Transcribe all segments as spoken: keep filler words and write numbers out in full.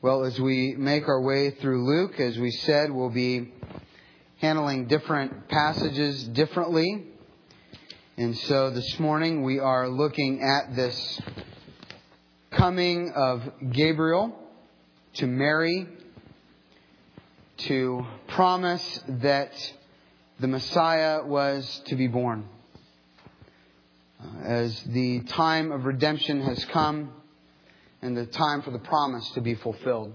Well, as we make our way through Luke, as we said, we'll be handling different passages differently. And so this morning we are looking at this coming of Gabriel to Mary to promise that the Messiah was to be born. As the time of redemption has come, and the time for the promise to be fulfilled.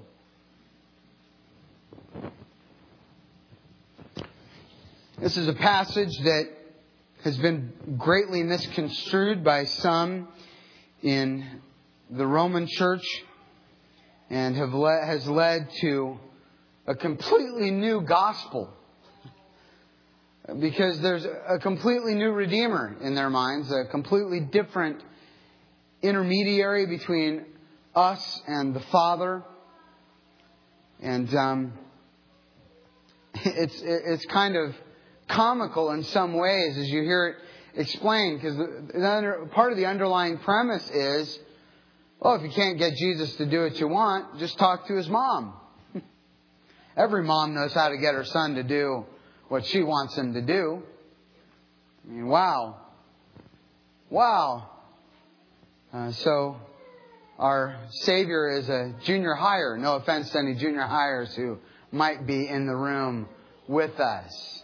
This is a passage that has been greatly misconstrued by some in the Roman Church and have le- has led to a completely new gospel. Because there's a completely new Redeemer in their minds, a completely different intermediary between us and the Father. And um, it's it's kind of comical in some ways as you hear it explained, because the, the under, part of the underlying premise is, well, if you can't get Jesus to do what you want, just talk to his mom. Every mom knows how to get her son to do what she wants him to do. I mean, wow. Wow. Uh, so... Our Savior is a junior hire. No offense to any junior hires who might be in the room with us.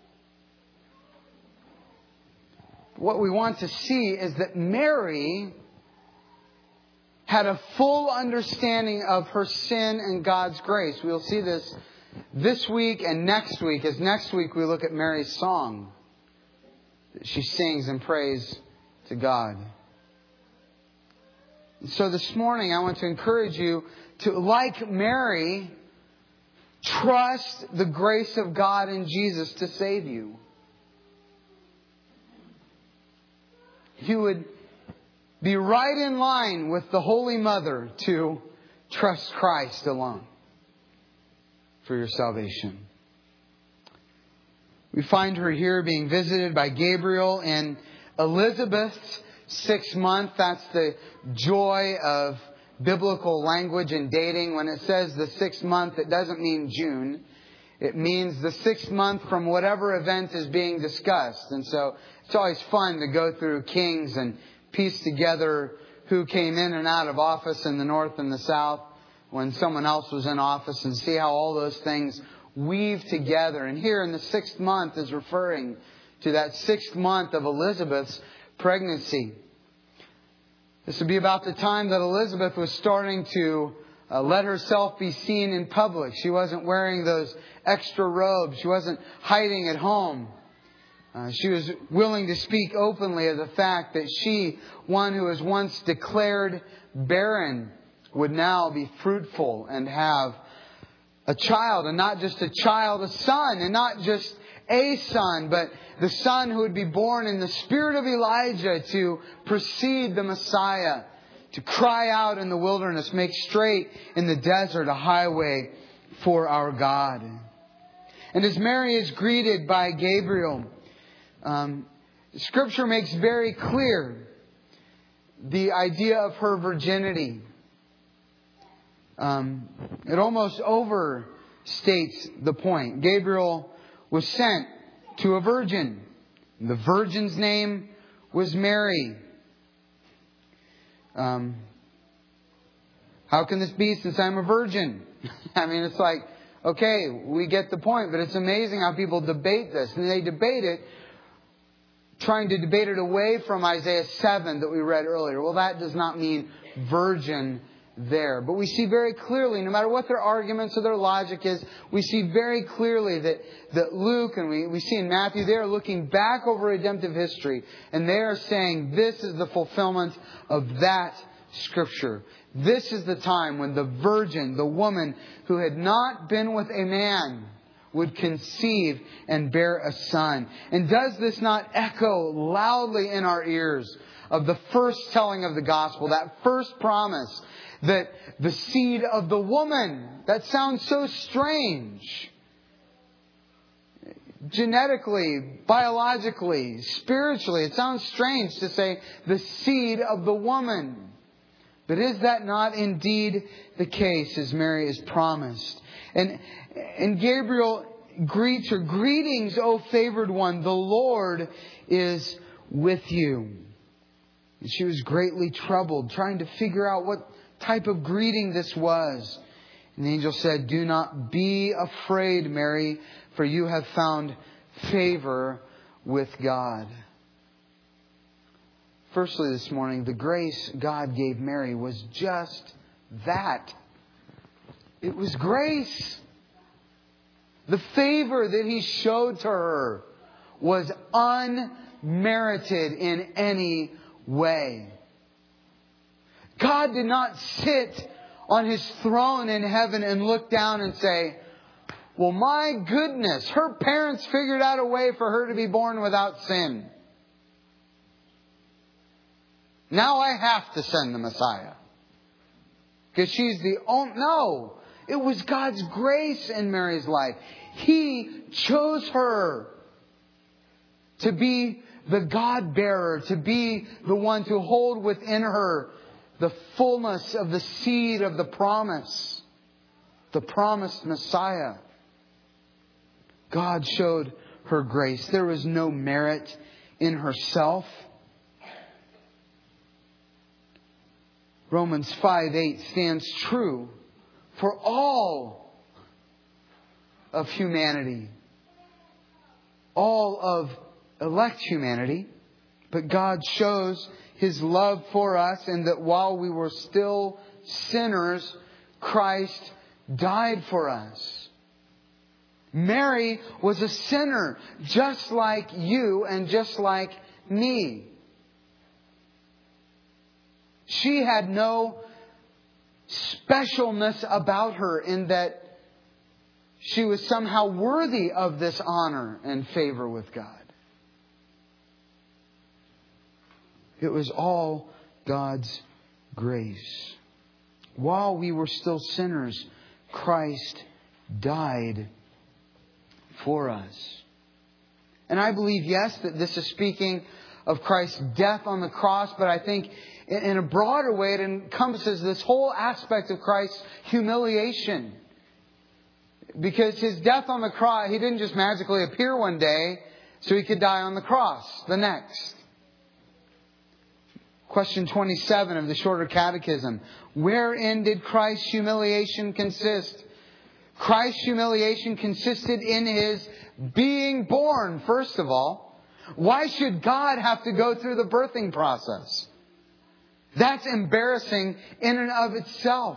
What we want to see is that Mary had a full understanding of her sin and God's grace. We'll see this this week and next week, as next week we look at Mary's song that she sings and prays to God. So this morning I want to encourage you to, like Mary, trust the grace of God in Jesus to save you. You would be right in line with the Holy Mother to trust Christ alone for your salvation. We find her here being visited by Gabriel in Elizabeth's sixth month. That's the joy of biblical language and dating. When it says the sixth month, it doesn't mean June. It means the sixth month from whatever event is being discussed. And so it's always fun to go through Kings and piece together who came in and out of office in the north and the south when someone else was in office, and see how all those things weave together. And here in the sixth month is referring to that sixth month of Elizabeth's pregnancy. This would be about the time that Elizabeth was starting to uh, let herself be seen in public. She wasn't wearing those extra robes. She wasn't hiding at home. Uh, she was willing to speak openly of the fact that she, one who was once declared barren, would now be fruitful and have a child. And not just a child, a son. And not just a son, but the son who would be born in the spirit of Elijah to precede the Messiah, to cry out in the wilderness, make straight in the desert a highway for our God. And as Mary is greeted by Gabriel, um, Scripture makes very clear the idea of her virginity. Um, it almost overstates the point. Gabriel was sent to a virgin. The virgin's name was Mary. Um, how can this be since I'm a virgin? I mean, it's like, okay, we get the point, but it's amazing how people debate this. And they debate it, trying to debate it away from Isaiah seven that we read earlier. Well, that does not mean virgin there. But we see very clearly, no matter what their arguments or their logic is, we see very clearly that, that Luke and we, we see in Matthew, they are looking back over redemptive history. And they are saying this is the fulfillment of that Scripture. This is the time when the virgin, the woman who had not been with a man, would conceive and bear a son. And does this not echo loudly in our ears of the first telling of the gospel, that first promise that the seed of the woman, that sounds so strange. Genetically, biologically, spiritually, it sounds strange to say the seed of the woman. But is that not indeed the case, as Mary is promised? And, and Gabriel greets her, "Greetings, O favored one, the Lord is with you." And she was greatly troubled, trying to figure out what type of greeting this was. And the angel said, "Do not be afraid, Mary, for you have found favor with God." Firstly this morning, the grace God gave Mary was just that. It was grace. The favor that He showed to her was unmerited in any way. God did not sit on His throne in heaven and look down and say, "Well, my goodness, her parents figured out a way for her to be born without sin. Now I have to send the Messiah. Because she's the only..." No. It was God's grace in Mary's life. He chose her to be the God-bearer, to be the one to hold within her the fullness of the seed of the promise, the promised Messiah. God showed her grace. There was no merit in herself. Romans five eight stands true for all of humanity. All of elect humanity. But God shows His love for us in that while we were still sinners, Christ died for us. Mary was a sinner just like you and just like me. She had no specialness about her in that she was somehow worthy of this honor and favor with God. It was all God's grace. While we were still sinners, Christ died for us. And I believe, yes, that this is speaking of Christ's death on the cross, but I think in a broader way it encompasses this whole aspect of Christ's humiliation. Because His death on the cross, He didn't just magically appear one day so He could die on the cross the next. Question twenty-seven of the Shorter Catechism. Wherein did Christ's humiliation consist? Christ's humiliation consisted in His being born, first of all. Why should God have to go through the birthing process? That's embarrassing in and of itself.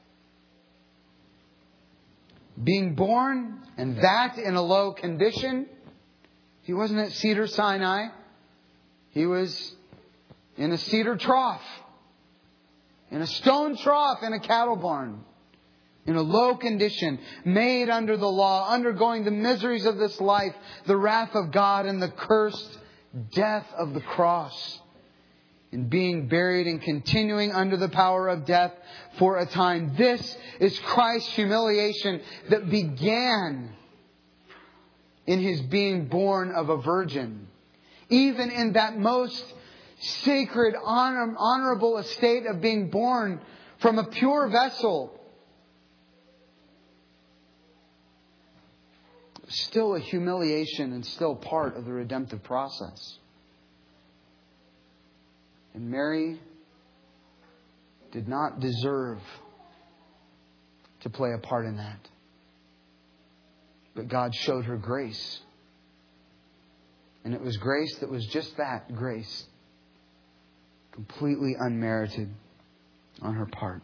Being born, and that in a low condition. He wasn't at Cedar Sinai. He was in a cedar trough. In a stone trough in a cattle barn. In a low condition, made under the law, undergoing the miseries of this life, the wrath of God and the cursed death of the cross. And being buried and continuing under the power of death for a time. This is Christ's humiliation that began in His being born of a virgin. Even in that most sacred, honor, honorable estate of being born from a pure vessel. Still a humiliation and still part of the redemptive process. And Mary did not deserve to play a part in that. But God showed her grace. And it was grace that was just that, grace. Completely unmerited on her part.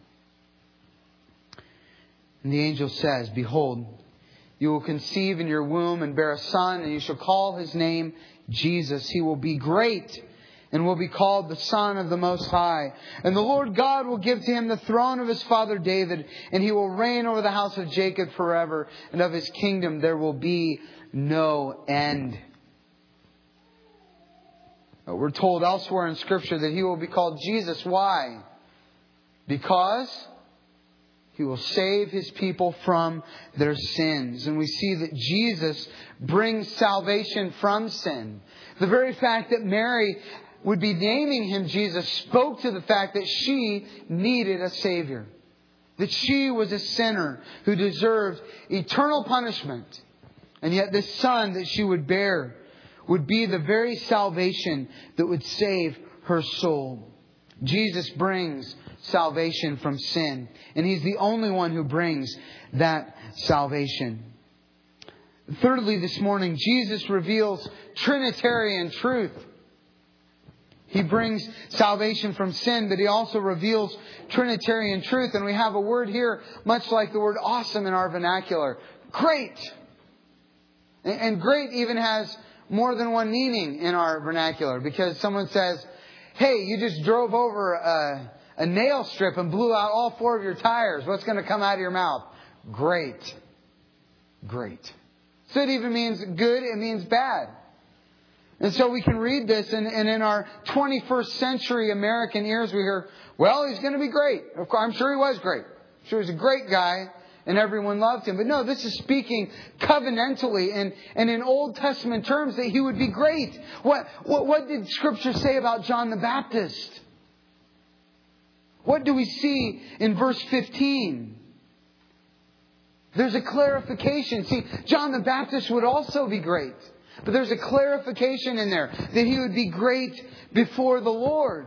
And the angel says, "Behold, you will conceive in your womb and bear a son, and you shall call His name Jesus. He will be great and will be called the Son of the Most High. And the Lord God will give to Him the throne of His father David, and He will reign over the house of Jacob forever, and of His kingdom there will be no end." We're told elsewhere in Scripture that He will be called Jesus. Why? Because He will save His people from their sins. And we see that Jesus brings salvation from sin. The very fact that Mary would be naming Him Jesus spoke to the fact that she needed a Savior. That she was a sinner who deserved eternal punishment. And yet this Son that she would bear would be the very salvation that would save her soul. Jesus brings salvation from sin. And He's the only one who brings that salvation. Thirdly, this morning, Jesus reveals Trinitarian truth. He brings salvation from sin, but He also reveals Trinitarian truth. And we have a word here, much like the word awesome in our vernacular. Great! And great even has more than one meaning in our vernacular. Because someone says, hey, you just drove over a, a nail strip and blew out all four of your tires. What's going to come out of your mouth? Great. Great. So it even means good, it means bad. And so we can read this, and, and in our twenty-first century American ears we hear, well, he's going to be great. Of course, I'm sure he was great. I'm sure he's a great guy, and everyone loved him. But no, this is speaking covenantally and, and in Old Testament terms that he would be great. What, what, what did Scripture say about John the Baptist? What do we see in verse fifteen? There's a clarification. See, John the Baptist would also be great. But there's a clarification in there that he would be great before the Lord.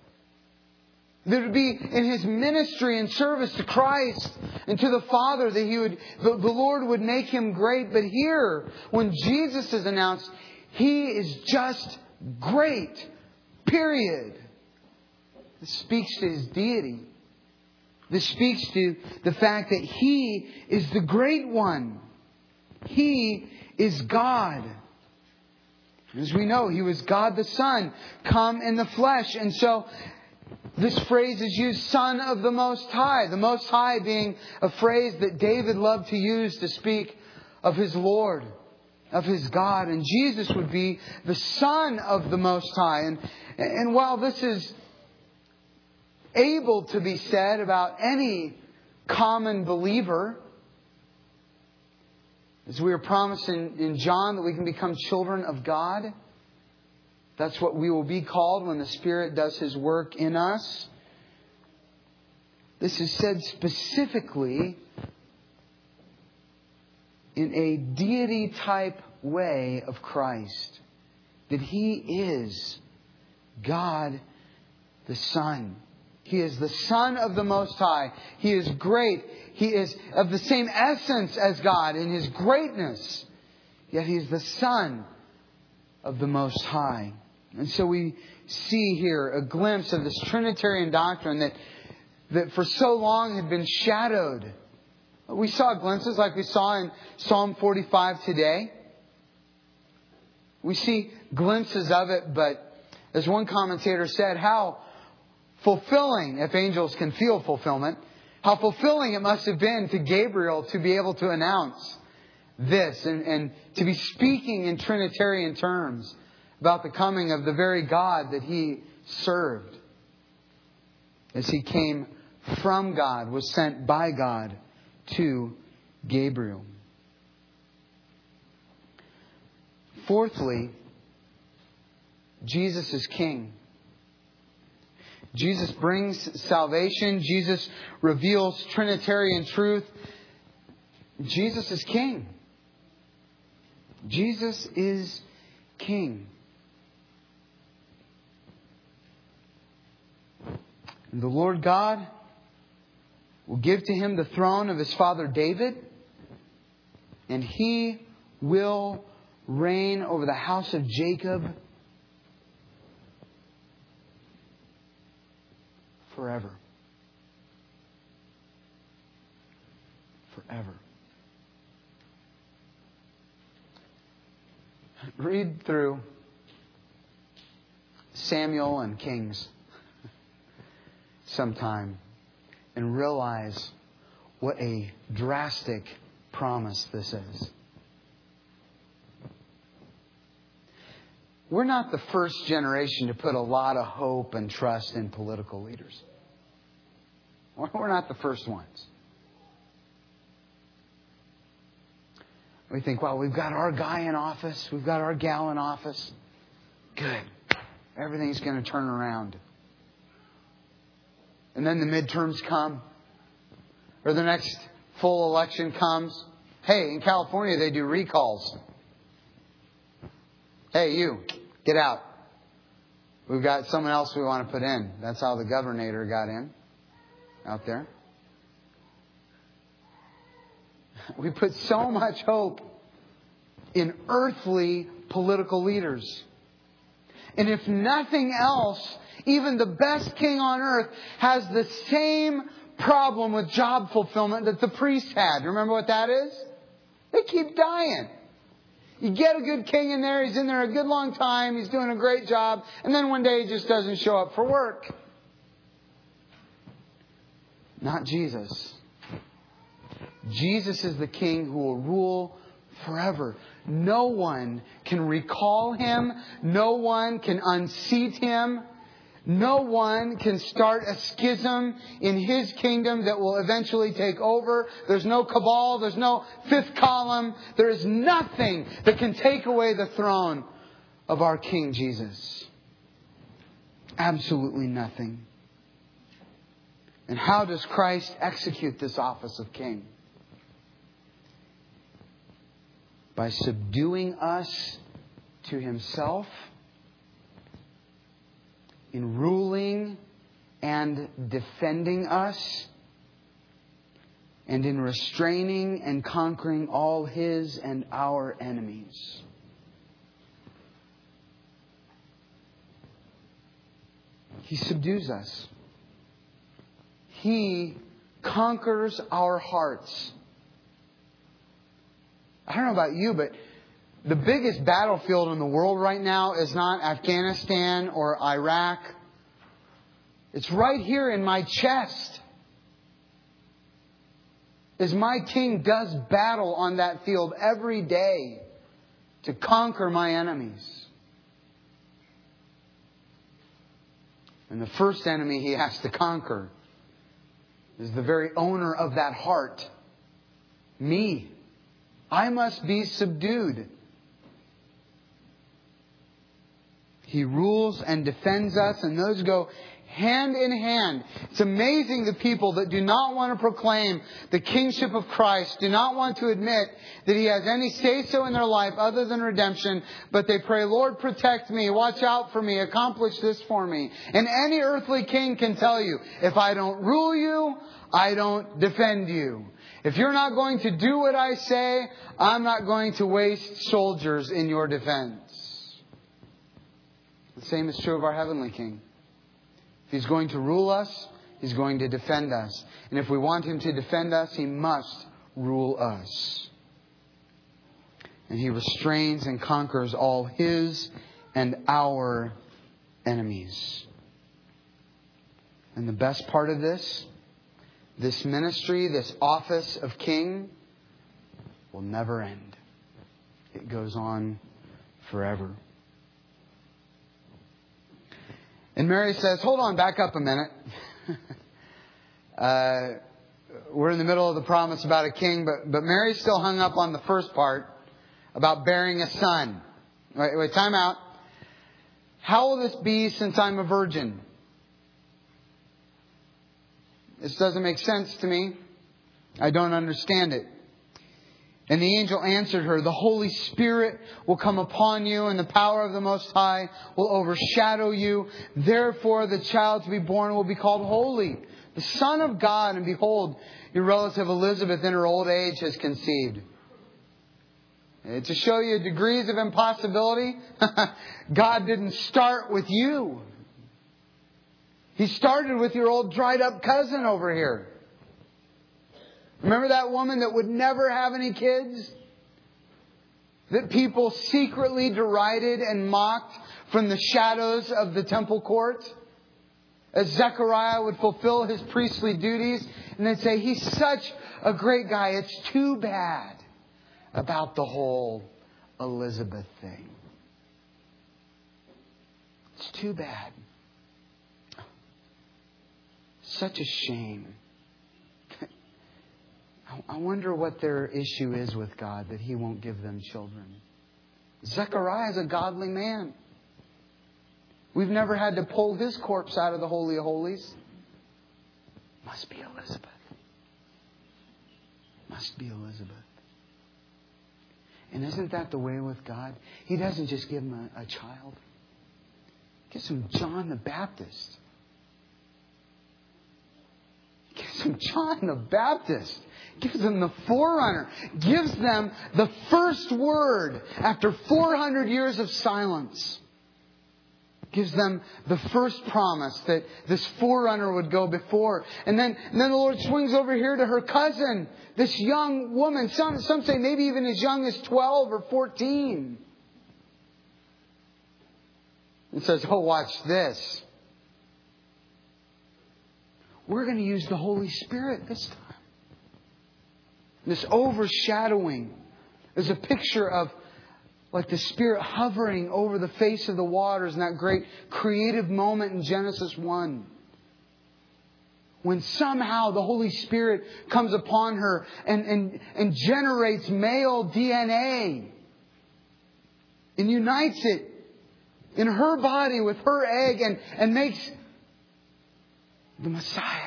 That it would be in his ministry and service to Christ and to the Father that he would, the, the Lord would make him great. But here, when Jesus is announced, He is just great. Period. This speaks to His deity. This speaks to the fact that He is the great one. He is God. As we know, He was God the Son, come in the flesh. And so this phrase is used, Son of the Most High. The Most High being a phrase that David loved to use to speak of his Lord, of his God. And Jesus would be the Son of the Most High. And, and while this is able to be said about any common believer, as we are promised in, in John that we can become children of God. That's what we will be called when the Spirit does His work in us. This is said specifically in a deity type way of Christ. That He is God the Son. He is the Son of the Most High. He is great. He is of the same essence as God in His greatness. Yet He is the Son of the Most High. And so we see here a glimpse of this Trinitarian doctrine that, that for so long had been shadowed. We saw glimpses like we saw in Psalm forty-five today. We see glimpses of it, but as one commentator said, how fulfilling, if angels can feel fulfillment, how fulfilling it must have been to Gabriel to be able to announce this and, and to be speaking in Trinitarian terms about the coming of the very God that he served. As he came from God, was sent by God to Gabriel. Fourthly, Jesus is King. Jesus brings salvation. Jesus reveals Trinitarian truth. Jesus is King. Jesus is King. And the Lord God will give to Him the throne of His father David, and He will reign over the house of Jacob forever. Forever. Read through Samuel and Kings sometime and realize what a drastic promise this is. We're not the first generation to put a lot of hope and trust in political leaders. We're not the first ones. We think, well, we've got our guy in office. We've got our gal in office. Good. everything's going to turn around. And then the midterms come. Or the next full election comes. Hey, in California they do recalls. Hey, you, get out. We've got someone else we want to put in. That's how the governor got in. Out there. We put so much hope in earthly political leaders. And if nothing else, even the best king on earth has the same problem with job fulfillment that the priest had. Remember what that is? They keep dying. You get a good king in there, he's in there a good long time, he's doing a great job, and then one day he just doesn't show up for work. Not Jesus. Jesus is the king who will rule forever. No one can recall him. No one can unseat him. No one can start a schism in his kingdom that will eventually take over. There's no cabal. There's no fifth column. There is nothing that can take away the throne of our King Jesus. Absolutely nothing. And how does Christ execute this office of king? By subduing us to himself, in ruling and defending us, and in restraining and conquering all his and our enemies. He subdues us. He conquers our hearts. I don't know about you, but the biggest battlefield in the world right now is not Afghanistan or Iraq. It's right here in my chest. As my King does battle on that field every day to conquer my enemies. And the first enemy he has to conquer is the very owner of that heart. Me. I must be subdued. He rules and defends us, and those go hand in hand. It's amazing the people that do not want to proclaim the kingship of Christ, do not want to admit that He has any say-so in their life other than redemption, but they pray, Lord, protect me, watch out for me, accomplish this for me. And any earthly king can tell you, if I don't rule you, I don't defend you. If you're not going to do what I say, I'm not going to waste soldiers in your defense. The same is true of our heavenly King. If He's going to rule us, He's going to defend us. And if we want Him to defend us, He must rule us. And He restrains and conquers all His and our enemies. And the best part of this, this ministry, this office of king, will never end. It goes on forever. And Mary says, hold on, back up a minute. uh, we're in the middle of the promise about a king, but, but Mary's still hung up on the first part about bearing a son. Wait, wait, time out. How will this be since I'm a virgin? This doesn't make sense to me. I don't understand it. And the angel answered her, the Holy Spirit will come upon you, and the power of the Most High will overshadow you. Therefore, the child to be born will be called Holy, the Son of God. And behold, your relative Elizabeth in her old age has conceived. To show you degrees of impossibility, God didn't start with you. He started with your old dried up cousin over here. Remember that woman that would never have any kids? That people secretly derided and mocked from the shadows of the temple court? As Zechariah would fulfill his priestly duties, and they'd say, he's such a great guy. It's too bad about the whole Elizabeth thing. It's too bad. Such a shame. I wonder what their issue is with God, that He won't give them children. Zechariah is a godly man. We've never had to pull His corpse out of the Holy of Holies. Must be Elizabeth. Must be Elizabeth. And isn't that the way with God? He doesn't just give him a, a child. He gives him John the Baptist. He gives him John the Baptist. Gives them the forerunner. Gives them the first word after four hundred years of silence. Gives them the first promise that this forerunner would go before. And then, and then the Lord swings over here to her cousin, this young woman. Some, some say maybe even as young as twelve or fourteen. And says, oh, watch this. We're going to use the Holy Spirit this time. This overshadowing is a picture of like the Spirit hovering over the face of the waters in that great creative moment in Genesis one. When somehow the Holy Spirit comes upon her and, and, and generates male D N A. And unites it in her body with her egg and, and makes the Messiah.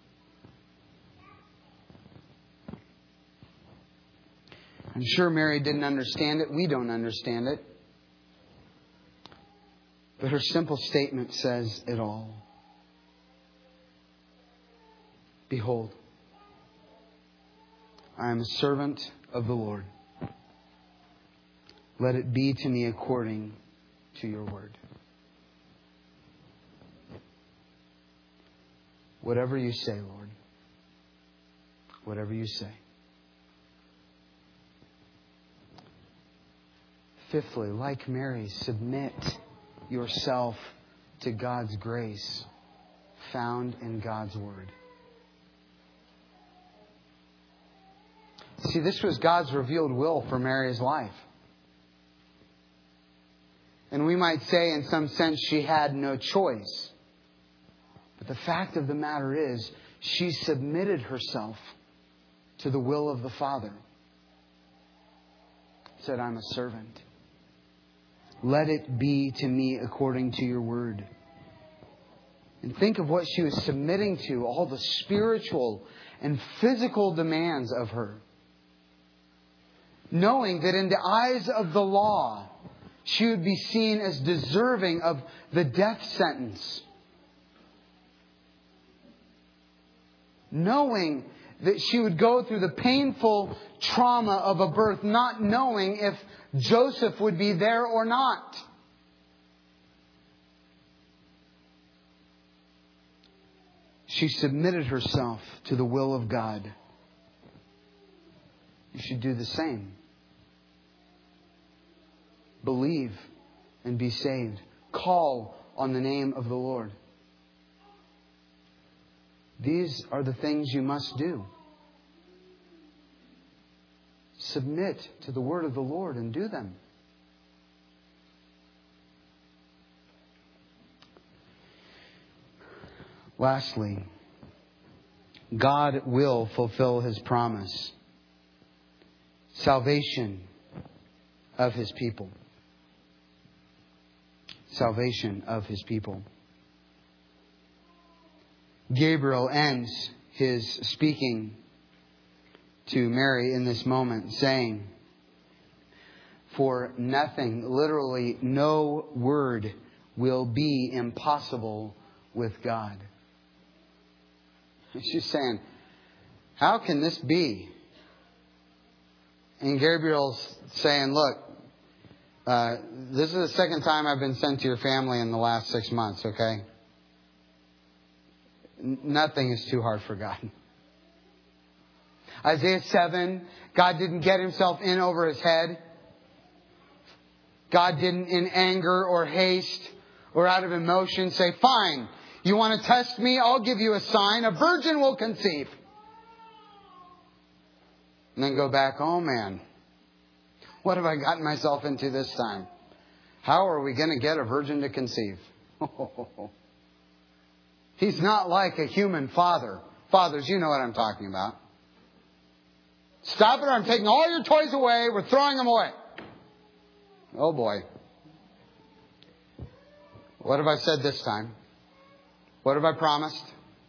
I'm sure Mary didn't understand it. We don't understand it. But her simple statement says it all. Behold, I am a servant of the Lord. Let it be to me according to your word. Whatever you say, Lord. Whatever you say. Fifthly, like Mary, submit yourself to God's grace found in God's Word. See, this was God's revealed will for Mary's life. And we might say in some sense she had no choice. But the fact of the matter is, she submitted herself to the will of the Father. Said, I'm a servant. Let it be to me according to your word. And think of what she was submitting to, all the spiritual and physical demands of her. Knowing that in the eyes of the law, she would be seen as deserving of the death sentence. Knowing that she would go through the painful trauma of a birth, not knowing if Joseph would be there or not. She submitted herself to the will of God. You should do the same. Believe and be saved. Call on the name of the Lord. These are the things you must do. Submit to the word of the Lord and do them. Lastly, God will fulfill His promise. Salvation of His people. Salvation of His people. Gabriel ends his speaking to Mary in this moment saying, for nothing, literally no word will be impossible with God. She's saying, how can this be? And Gabriel's saying, look, uh, this is the second time I've been sent to your family in the last six months, okay? Nothing is too hard for God. Isaiah seven, God didn't get Himself in over His head. God didn't in anger or haste or out of emotion say, fine, you want to test me? I'll give you a sign. A virgin will conceive. And then go back, oh man, what have I gotten myself into this time? How are we going to get a virgin to conceive? He's not like a human father. Fathers, you know what I'm talking about. Stop it or I'm taking all your toys away. We're throwing them away. Oh boy. What have I said this time? What have I promised?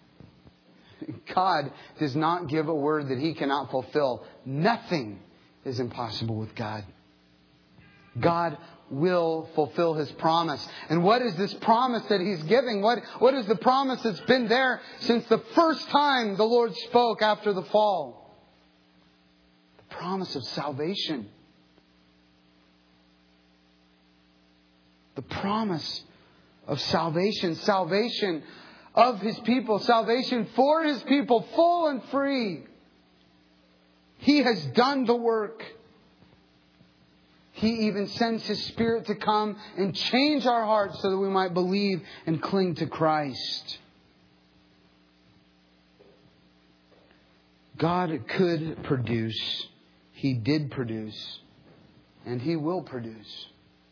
God does not give a word that He cannot fulfill. Nothing is impossible with God. God will fulfill His promise. And what is this promise that He's giving? What, what is the promise that's been there since the first time the Lord spoke after the fall? The promise of salvation. The promise of salvation. Salvation of His people. Salvation for His people, full and free. He has done the work. He even sends His Spirit to come and change our hearts so that we might believe and cling to Christ. God could produce. He did produce. And He will produce.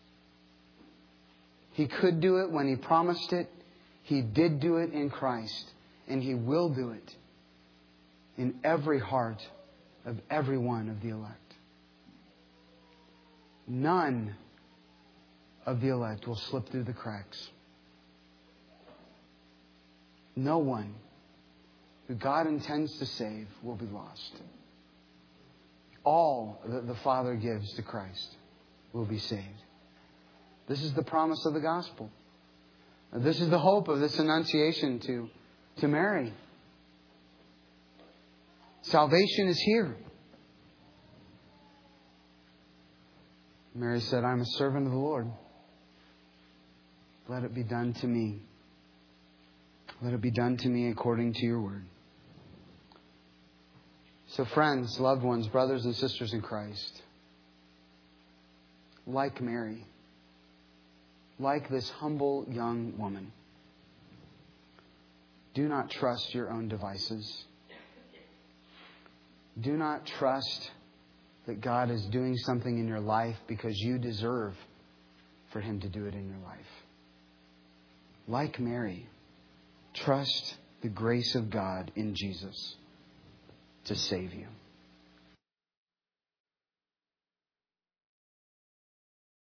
He could do it when He promised it. He did do it in Christ. And He will do it in every heart of every one of the elect. None of the elect will slip through the cracks. No one who God intends to save will be lost. All that the Father gives to Christ will be saved. This is the promise of the gospel. This is the hope of this annunciation to, to Mary. Salvation is here. Mary said, I'm a servant of the Lord. Let it be done to me. Let it be done to me according to your word. So friends, loved ones, brothers and sisters in Christ, like Mary, like this humble young woman, do not trust your own devices. Do not trust that God is doing something in your life because you deserve for Him to do it in your life. Like Mary, trust the grace of God in Jesus to save you.